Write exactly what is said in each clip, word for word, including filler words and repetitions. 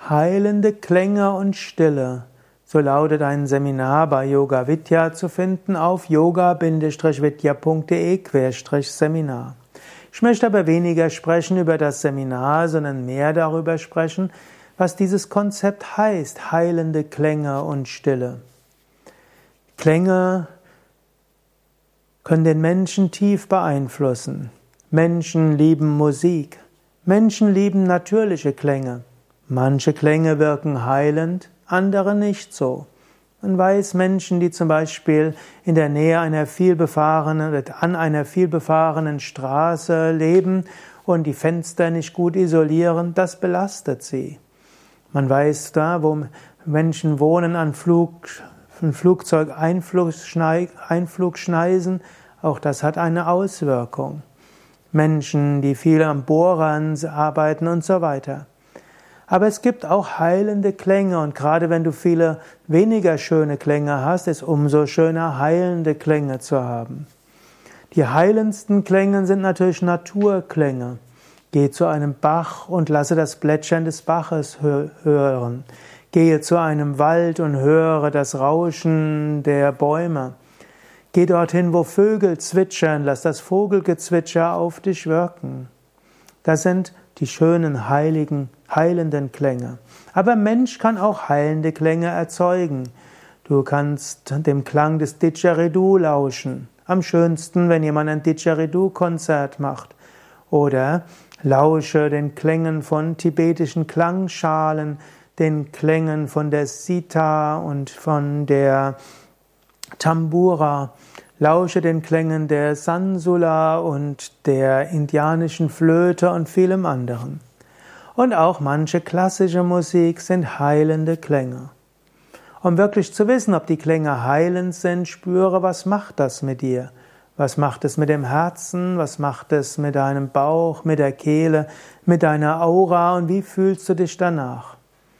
Heilende Klänge und Stille. So lautet ein Seminar bei Yoga Vidya zu finden auf yoga-vidya punkt de Seminar. Ich möchte aber weniger sprechen über das Seminar, sondern mehr darüber sprechen, was dieses Konzept heißt, heilende Klänge und Stille. Klänge können den Menschen tief beeinflussen. Menschen lieben Musik. Menschen lieben natürliche Klänge. Manche Klänge wirken heilend, andere nicht so. Man weiß, Menschen, die zum Beispiel in der Nähe einer vielbefahrenen, an einer vielbefahrenen Straße leben und die Fenster nicht gut isolieren, das belastet sie. Man weiß, da, wo Menschen wohnen an Flug, Flugzeugeinflugschneisen, auch das hat eine Auswirkung. Menschen, die viel am Bohrern arbeiten und so weiter. Aber es gibt auch heilende Klänge und gerade wenn du viele weniger schöne Klänge hast, ist umso schöner, heilende Klänge zu haben. Die heilendsten Klänge sind natürlich Naturklänge. Geh zu einem Bach und lasse das Plätschern des Baches hören. Gehe zu einem Wald und höre das Rauschen der Bäume. Geh dorthin, wo Vögel zwitschern, lass das Vogelgezwitscher auf dich wirken. Das sind die schönen, heiligen, heilenden Klänge. Aber Mensch kann auch heilende Klänge erzeugen. Du kannst dem Klang des Didgeridoo lauschen. Am schönsten, wenn jemand ein Didgeridoo-Konzert macht. Oder lausche den Klängen von tibetischen Klangschalen, den Klängen von der Sitar und von der Tambura. Lausche den Klängen der Sansula und der indianischen Flöte und vielem anderen. Und auch manche klassische Musik sind heilende Klänge. Um wirklich zu wissen, ob die Klänge heilend sind, spüre, was macht das mit dir? Was macht es mit dem Herzen? Was macht es mit deinem Bauch, mit der Kehle, mit deiner Aura und wie fühlst du dich danach?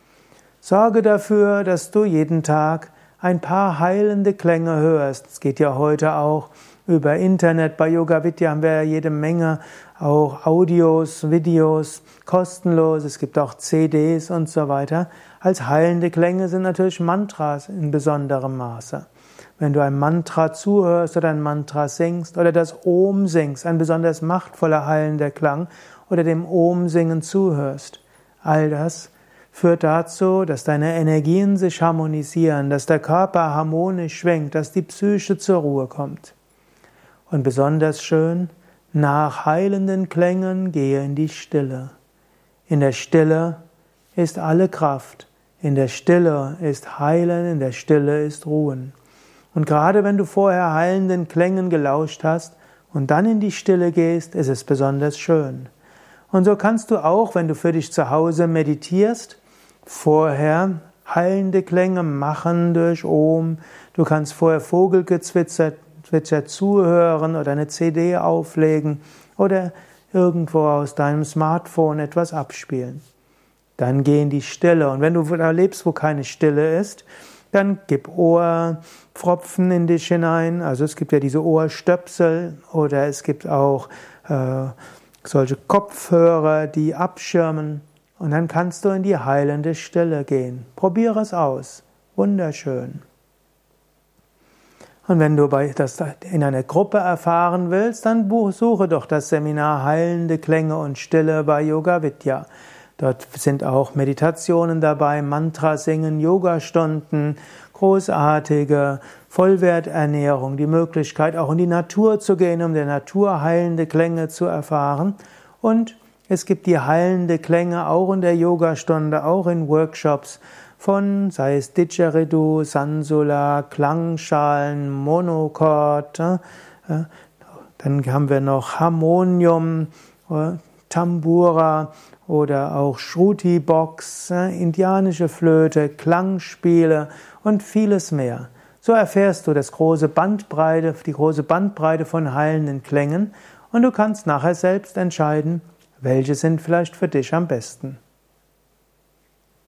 Sorge dafür, dass du jeden Tag ein paar heilende Klänge hörst. Es geht ja heute auch über Internet. Bei Yoga Vidya haben wir ja jede Menge auch Audios, Videos, kostenlos. Es gibt auch C Ds und so weiter. Als heilende Klänge sind natürlich Mantras in besonderem Maße. Wenn du ein Mantra zuhörst oder ein Mantra singst oder das Om singst, ein besonders machtvoller heilender Klang, oder dem Om singen zuhörst, all das führt dazu, dass deine Energien sich harmonisieren, dass der Körper harmonisch schwingt, dass die Psyche zur Ruhe kommt. Und besonders schön, nach heilenden Klängen gehe in die Stille. In der Stille ist alle Kraft. In der Stille ist Heilen, in der Stille ist Ruhen. Und gerade wenn du vorher heilenden Klängen gelauscht hast und dann in die Stille gehst, ist es besonders schön. Und so kannst du auch, wenn du für dich zu Hause meditierst, vorher heilende Klänge machen durch Om. Du kannst vorher Vogelgezwitscher zuhören oder eine C D auflegen oder irgendwo aus deinem Smartphone etwas abspielen. Dann geh in die Stille. Und wenn du da lebst, wo keine Stille ist, dann gib Ohrpfropfen in dich hinein. Also es gibt ja diese Ohrstöpsel oder es gibt auch äh, solche Kopfhörer, die abschirmen. Und dann kannst du in die heilende Stille gehen. Probiere es aus. Wunderschön. Und wenn du das in einer Gruppe erfahren willst, dann suche doch das Seminar Heilende Klänge und Stille bei Yoga Vidya. Dort sind auch Meditationen dabei, Mantra singen, Yogastunden, großartige Vollwerternährung, die Möglichkeit auch in die Natur zu gehen, um der Natur heilende Klänge zu erfahren. Und es gibt die heilende Klänge auch in der Yogastunde, auch in Workshops von, sei es Didgeridoo, Sansula, Klangschalen, Monochord, äh, dann haben wir noch Harmonium, äh, Tambura oder auch Shruti-Box, äh, indianische Flöte, Klangspiele und vieles mehr. So erfährst du das große Bandbreite, die große Bandbreite von heilenden Klängen und du kannst nachher selbst entscheiden, welche sind vielleicht für dich am besten.